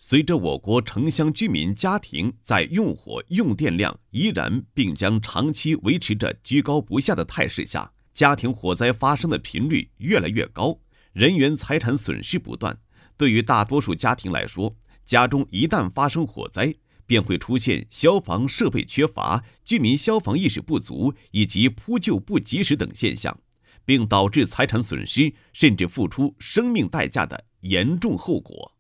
随着我国城乡居民家庭在用火用电量依然并将长期维持着居高不下的态势下，家庭火灾发生的频率越来越高，人员财产损失不断。对于大多数家庭来说，家中一旦发生火灾，便会出现消防设备缺乏、居民消防意识不足以及扑救不及时等现象，并导致财产损失甚至付出生命代价的严重后果。